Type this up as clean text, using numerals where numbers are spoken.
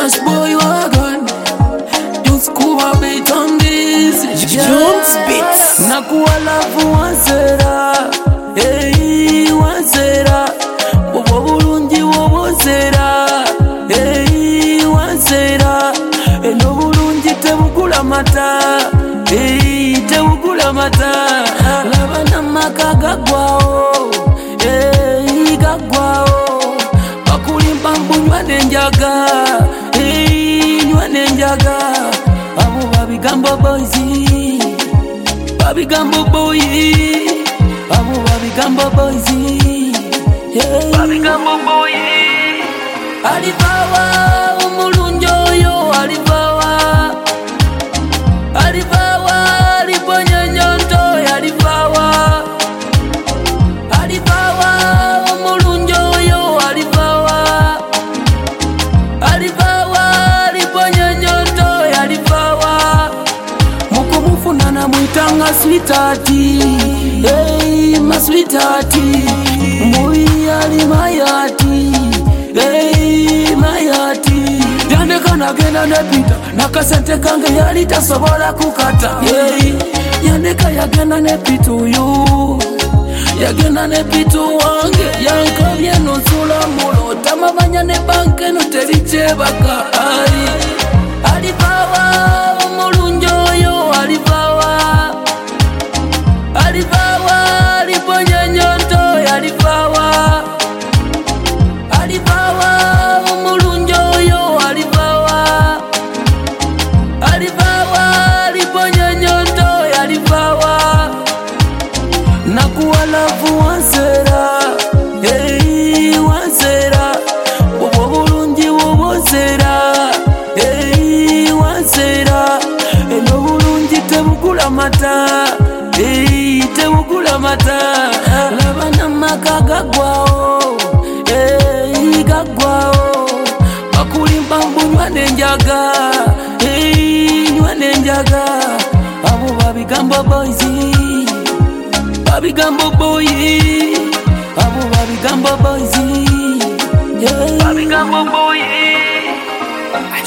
Rush boy wagon. Just kuwa beat on this. Jones Beats. Nakuwa lavu wansera. Hey, wansera. Wobo bulungi wobozera. Hey, wansera. Eno bulungi tebugula mata. Hey, tebugula mata. Laba namaka gagwao. Hey, gagwao. Bakulimba mbunywa nenjaga. Hey, nywa nenjaga. Abo babigambo boys. Babigambo boy. Abo babigambo boys. Hey, babigambo boy. Alibawa umulunjoyo alibawa. Alibawa liponye nyonto alibawa. Alibawa umulunjoyo alibawa. Alibawa liponye nyonto alibawa. Mukumufuna na mwitanga sweetheart. Hey, my sweetheart. Mui ali mayati. Hey, mayati. Yande kana gena nepita. Nakasente kange yali tasobola kukata. Hey, yande kaya gena nepitu uyu. Yagena nepitu wange. Yankabye nonsula mulo. Tamabanya ne banke no teriche baka. Alibawa umulunjoyo alibawa. Alibawa liponye nyonto alibawa. Alibawa umulunjoyo alibawa. Alibawa liponye nyonto alibawa. Nakuwa lavu wansera. Hey, wansera. Wobo bulungi wobozera. Hey, wansera. Eno bulungi tebugula mata. Hey, tebugula mata. Laba namaka gagwao. Hey, gagwao. Bakulimba mbunywa nenjaga. Hey, nywa nenjaga. Abo babigambo boys. Babigambo boy. Abo babigambo boys. Hey, babigambo boy.